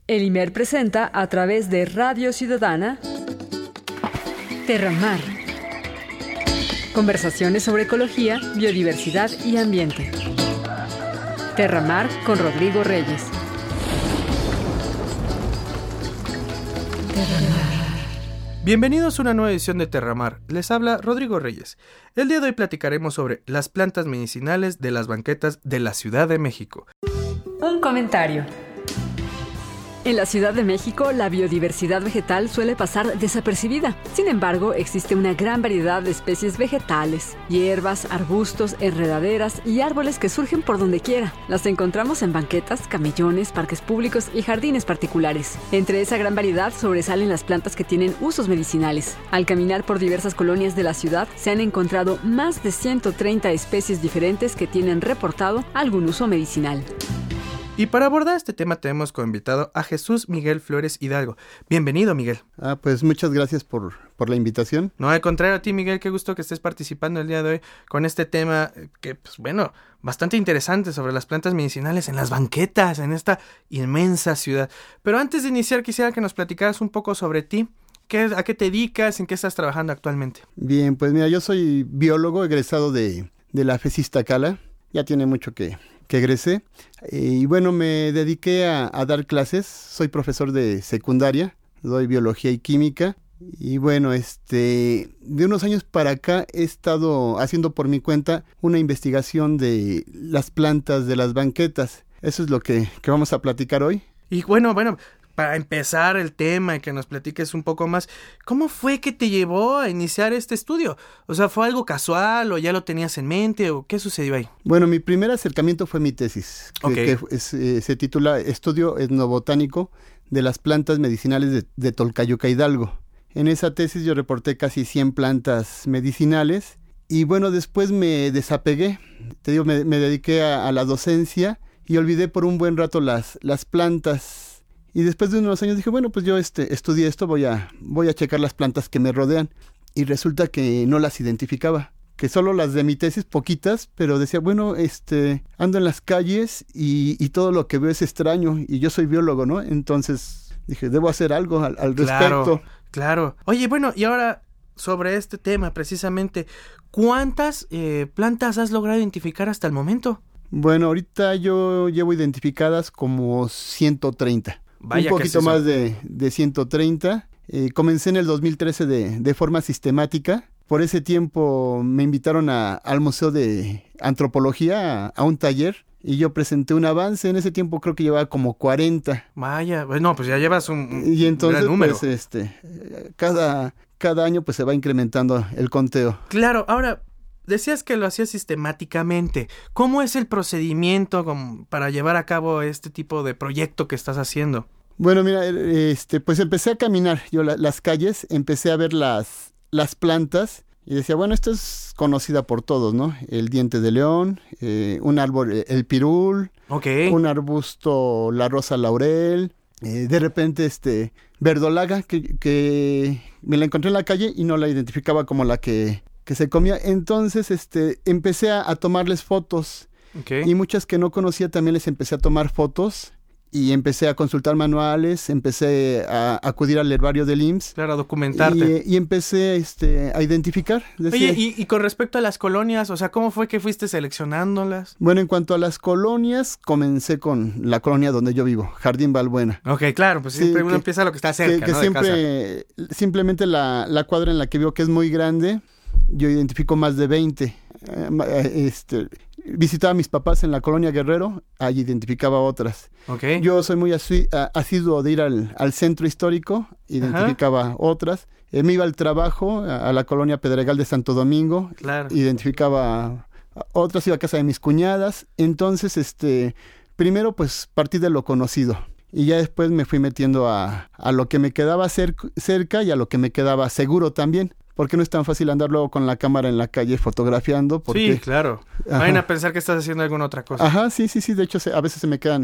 El IMER presenta a través de Radio Ciudadana Terramar. Conversaciones sobre ecología, biodiversidad y ambiente. Terramar con Rodrigo Reyes. Bienvenidos a una nueva edición de Terramar. Les habla Rodrigo Reyes. El día de hoy platicaremos sobre las plantas medicinales de las banquetas de la Ciudad de México. Un comentario. En la Ciudad de México, la biodiversidad vegetal suele pasar desapercibida. Sin embargo, existe una gran variedad de especies vegetales, hierbas, arbustos, enredaderas y árboles que surgen por donde quiera. Las encontramos en banquetas, camellones, parques públicos y jardines particulares. Entre esa gran variedad sobresalen las plantas que tienen usos medicinales. Al caminar por diversas colonias de la ciudad, se han encontrado más de 130 especies diferentes que tienen reportado algún uso medicinal. Y para abordar este tema tenemos como invitado a Jesús Miguel Flores Hidalgo. Bienvenido, Miguel. Pues muchas gracias por la invitación. No, al contrario a ti, Miguel, qué gusto que estés participando el día de hoy con este tema que, bastante interesante sobre las plantas medicinales en las banquetas, en esta inmensa ciudad. Pero antes de iniciar quisiera que nos platicaras un poco sobre ti. ¿A qué te dedicas? ¿En qué estás trabajando actualmente? Bien, pues mira, yo soy biólogo egresado de la FES Iztacala. Ya tiene mucho que egresé, y bueno, me dediqué a dar clases. Soy profesor de secundaria, doy biología y química, y bueno, de unos años para acá he estado haciendo por mi cuenta una investigación de las plantas de las banquetas. Eso es lo que vamos a platicar hoy. Y bueno, para empezar el tema y que nos platiques un poco más, ¿cómo fue que te llevó a iniciar este estudio? O sea, ¿fue algo casual o ya lo tenías en mente o qué sucedió ahí? Bueno, mi primer acercamiento fue mi tesis, que se titula Estudio etnobotánico de las plantas medicinales de Tolcayuca, Hidalgo. En esa tesis yo reporté casi 100 plantas medicinales y bueno, después me desapegué. Te digo, me dediqué a la docencia y olvidé por un buen rato las plantas. Y después de unos años dije, bueno, pues yo estudié esto, voy a checar las plantas que me rodean. Y resulta que no las identificaba, que solo las de mi tesis, poquitas, pero decía, bueno, ando en las calles y todo lo que veo es extraño, y yo soy biólogo, ¿no? Entonces dije, debo hacer algo al respecto. Claro. Oye, bueno, y ahora sobre este tema precisamente, ¿cuántas plantas has logrado identificar hasta el momento? Bueno, ahorita yo llevo identificadas como 130. Vaya, un poquito más de 130. Comencé en el 2013 de forma sistemática. Por ese tiempo me invitaron al Museo de Antropología, a un taller, y yo presenté un avance. En ese tiempo creo que llevaba como 40. Vaya, bueno, pues ya llevas un y entonces, gran número. Pues, cada año pues se va incrementando el conteo. Claro, ahora, decías que lo hacías sistemáticamente. ¿Cómo es el procedimiento para llevar a cabo este tipo de proyecto que estás haciendo? Bueno, mira, pues empecé a caminar yo las calles, empecé a ver las plantas y decía, bueno, esto es conocida por todos, ¿no? El diente de león, un árbol, el pirul, un arbusto, la rosa laurel, de repente verdolaga, que me la encontré en la calle y no la identificaba como la que se comía. Entonces empecé a tomarles fotos, y muchas que no conocía también les empecé a tomar fotos y empecé a consultar manuales, empecé a acudir al herbario del IMSS. Claro, a documentarte. Y empecé a identificar. Oye, y con respecto a las colonias, o sea, ¿cómo fue que fuiste seleccionándolas? Bueno, en cuanto a las colonias, comencé con la colonia donde yo vivo, Jardín Balbuena. Ok, claro, pues siempre uno empieza lo que está cerca, que ¿no? Siempre, simplemente la cuadra en la que vivo, que es muy grande, yo identifico más de 20. Visitaba a mis papás en la colonia Guerrero, allí identificaba otras. Okay. Yo soy muy asiduo de ir al centro histórico, identificaba otras. Me iba al trabajo, a la colonia Pedregal de Santo Domingo, claro. Identificaba otras, iba a casa de mis cuñadas. Entonces, primero pues partí de lo conocido. Y ya después me fui metiendo a lo que me quedaba cerca y a lo que me quedaba seguro también. Porque no es tan fácil andar luego con la cámara en la calle fotografiando. Porque, sí, claro. Vayan a pensar que estás haciendo alguna otra cosa. Ajá, sí. De hecho, a veces se me quedan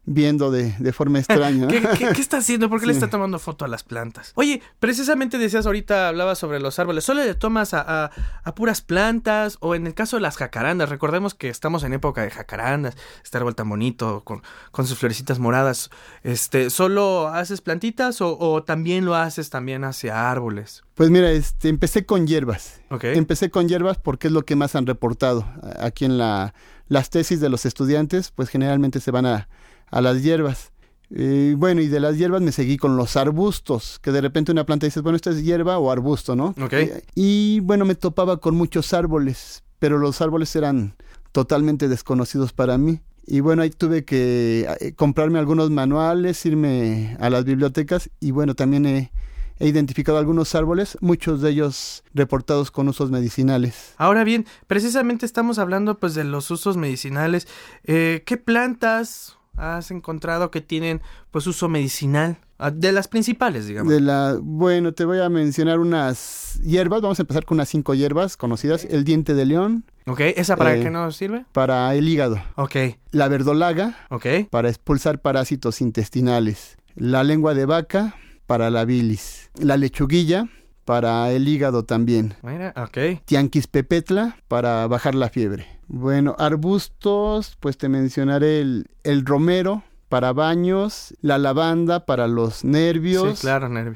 viendo de forma extraña, ¿no? ¿Qué está haciendo? ¿Por qué le está tomando foto a las plantas? Oye, precisamente decías ahorita, hablabas sobre los árboles. ¿Solo le tomas a puras plantas? O en el caso de las jacarandas, recordemos que estamos en época de jacarandas, este árbol tan bonito, con sus florecitas moradas. ¿Solo haces plantitas o también lo haces también hacia árboles? Pues mira, empecé con hierbas. Okay. Empecé con hierbas porque es lo que más han reportado. Aquí en las tesis de los estudiantes, pues generalmente se van a las hierbas. Y de las hierbas me seguí con los arbustos, que de repente una planta dices, bueno, ¿esto es hierba o arbusto, no? Okay. Y me topaba con muchos árboles, pero los árboles eran totalmente desconocidos para mí. Y ahí tuve que comprarme algunos manuales, irme a las bibliotecas y también he identificado algunos árboles, muchos de ellos reportados con usos medicinales. Ahora bien, precisamente estamos hablando pues de los usos medicinales. ¿Qué plantas has encontrado que tienen pues uso medicinal? De las principales, digamos. Te voy a mencionar unas hierbas. Vamos a empezar con unas 5 hierbas conocidas. El diente de león. Ok, ¿esa para qué nos sirve? Para el hígado. Ok. La verdolaga. Ok. Para expulsar parásitos intestinales. La lengua de vaca, para la bilis. La lechuguilla, para el hígado también. Mira, ok. Tianquispepetla, para bajar la fiebre. Arbustos, pues te mencionaré el romero, para baños, la lavanda para los nervios. Sí, claro, nervios.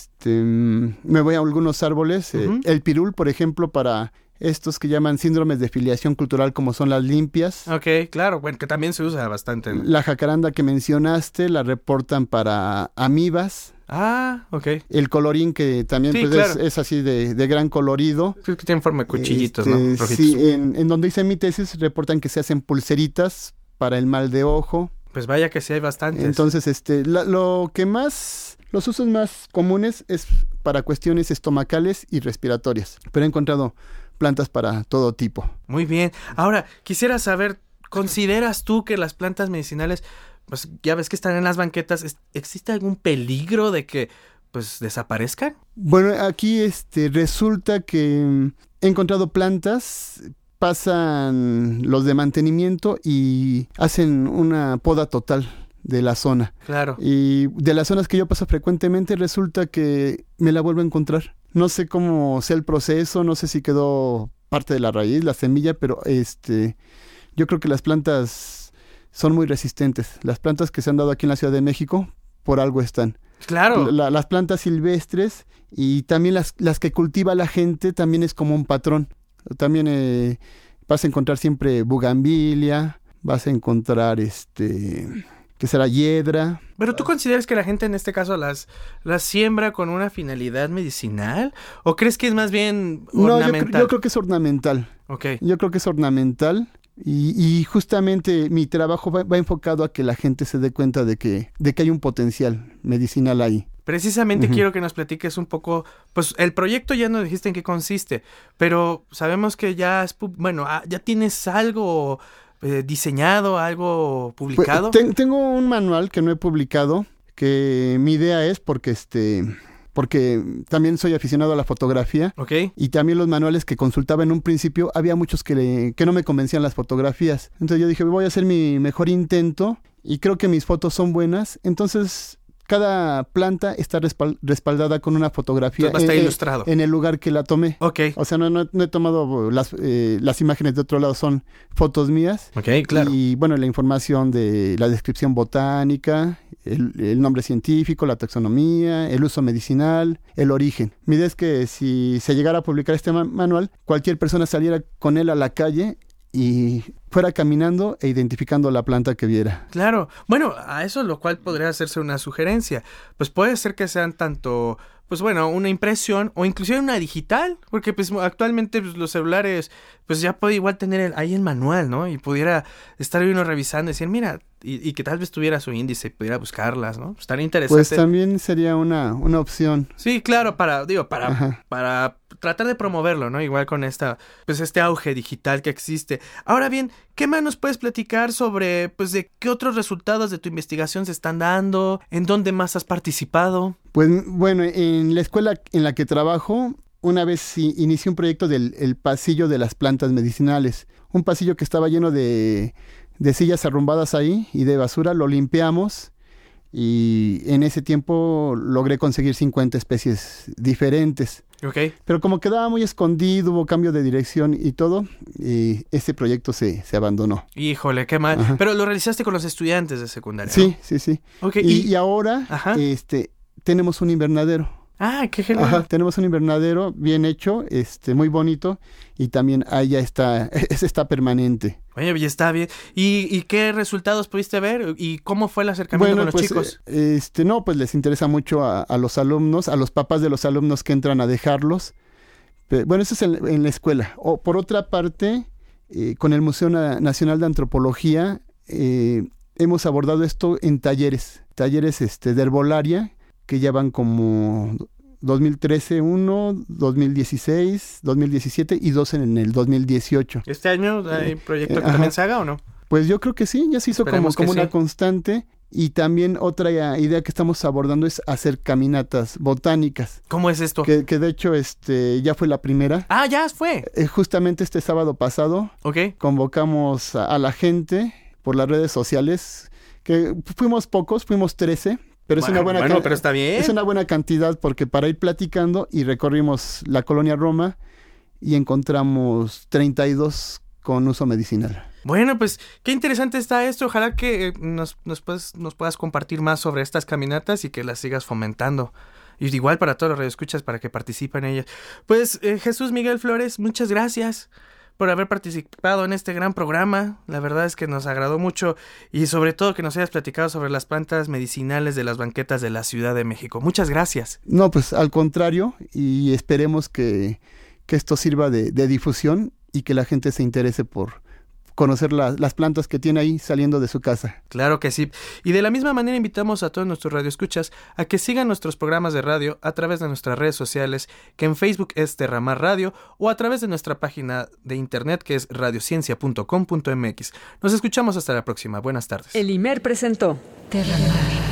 Me voy a algunos árboles. Uh-huh. El pirul, por ejemplo, para estos que llaman síndromes de filiación cultural, como son las limpias. Ok, claro, que también se usa bastante. La jacaranda que mencionaste, la reportan para amibas. Ah, ok. El colorín, que también sí, pues claro. es así de gran colorido. Sí, que tiene forma de cuchillitos, ¿no? Rojitos. Sí, en donde hice mi tesis reportan que se hacen pulseritas para el mal de ojo. Pues vaya que sí hay bastantes. Entonces, los usos más comunes es para cuestiones estomacales y respiratorias, pero he encontrado plantas para todo tipo. Muy bien. Ahora, quisiera saber, ¿consideras tú que las plantas medicinales, pues ya ves que están en las banquetas, existe algún peligro de que pues desaparezcan? Aquí resulta que he encontrado plantas, pasan los de mantenimiento y hacen una poda total de la zona. Claro. Y de las zonas que yo paso frecuentemente resulta que me la vuelvo a encontrar. No sé cómo sea el proceso, no sé si quedó parte de la raíz, la semilla, pero yo creo que las plantas son muy resistentes. Las plantas que se han dado aquí en la Ciudad de México, por algo están. Claro. Las plantas silvestres y también las que cultiva la gente también es como un patrón. También vas a encontrar siempre bugambilia, vas a encontrar que será hiedra. ¿Pero tú consideras que la gente en este caso las siembra con una finalidad medicinal? ¿O crees que es más bien ornamental? No, yo creo que es ornamental. Okay. Yo creo que es ornamental y justamente mi trabajo va enfocado a que la gente se dé cuenta de que hay un potencial medicinal ahí. Precisamente quiero que nos platiques un poco, pues el proyecto ya nos dijiste en qué consiste, pero sabemos que ya ya tienes algo diseñado, algo publicado. Pues, tengo un manual que no he publicado, que mi idea es porque también soy aficionado a la fotografía. Okay. Y también los manuales que consultaba en un principio, había muchos que no me convencían las fotografías. Entonces yo dije, voy a hacer mi mejor intento y creo que mis fotos son buenas. Entonces cada planta está respaldada con una fotografía. Está ilustrado. En el lugar que la tomé. Okay. O sea, no he tomado las imágenes de otro lado, son fotos mías. Okay, claro. Y la información de la descripción botánica, el nombre científico, la taxonomía, el uso medicinal, el origen. Mi idea es que si se llegara a publicar este manual, cualquier persona saliera con él a la calle y fuera caminando e identificando la planta que viera. Claro. Bueno, a eso lo cual podría hacerse una sugerencia. Pues puede ser que sean tanto, una impresión o inclusive una digital, porque pues actualmente los celulares pues ya puede igual tener ahí el manual, ¿no? Y pudiera estar uno revisando y decir, mira, y que tal vez tuviera su índice y pudiera buscarlas, ¿no? Estaría interesante. Pues también sería una opción. Sí, claro, para tratar de promoverlo, ¿no? Igual con este auge digital que existe. Ahora bien, ¿qué más nos puedes platicar sobre, de qué otros resultados de tu investigación se están dando? ¿En dónde más has participado? Pues, en la escuela en la que trabajo, una vez inicié un proyecto del pasillo de las plantas medicinales. Un pasillo que estaba lleno de de sillas arrumbadas ahí y de basura, lo limpiamos y en ese tiempo logré conseguir 50 especies diferentes. Okay. Pero como quedaba muy escondido, hubo cambio de dirección y todo, y ese proyecto se abandonó. Híjole, qué mal. Ajá. Pero lo realizaste con los estudiantes de secundaria, Sí, ¿no? sí, sí. Okay. Y ahora tenemos un invernadero. Ah, qué genial. Ajá, tenemos un invernadero bien hecho, muy bonito, y también ahí ya está, está permanente. Oye, ya está bien. ¿Y qué resultados pudiste ver? ¿Y cómo fue el acercamiento con los chicos? No, pues les interesa mucho a los alumnos, a los papás de los alumnos que entran a dejarlos. Bueno, eso es en la escuela. O por otra parte, con el Museo Nacional de Antropología, hemos abordado esto en talleres de herbolaria, que ya van como 2013 1, 2016, 2017 y 2 en el 2018. ¿Este año hay proyecto que también se haga o no? Pues yo creo que sí, ya se hizo como una constante. Y también otra idea que estamos abordando es hacer caminatas botánicas. ¿Cómo es esto? Que de hecho ya fue la primera. Ah, ya fue. Justamente este sábado pasado. Okay. Convocamos a la gente por las redes sociales, que fuimos pocos, fuimos 13. Pero es pero está bien. Es una buena cantidad porque para ir platicando y recorrimos la colonia Roma y encontramos 32 con uso medicinal. Bueno, pues qué interesante está esto. Ojalá que nos puedas compartir más sobre estas caminatas y que las sigas fomentando. Y igual para todos los radioescuchas para que participen en ellas. Pues Jesús Miguel Flores, muchas gracias por haber participado en este gran programa. La verdad es que nos agradó mucho y sobre todo que nos hayas platicado sobre las plantas medicinales de las banquetas de la Ciudad de México. Muchas gracias. No, pues al contrario, y esperemos que esto sirva de difusión y que la gente se interese por conocer las plantas que tiene ahí saliendo de su casa. Claro que sí. Y de la misma manera invitamos a todos nuestros radioescuchas a que sigan nuestros programas de radio a través de nuestras redes sociales, que en Facebook es Terramar Radio, o a través de nuestra página de internet que es radiociencia.com.mx. Nos escuchamos hasta la próxima. Buenas tardes. El IMER presentó Terramar.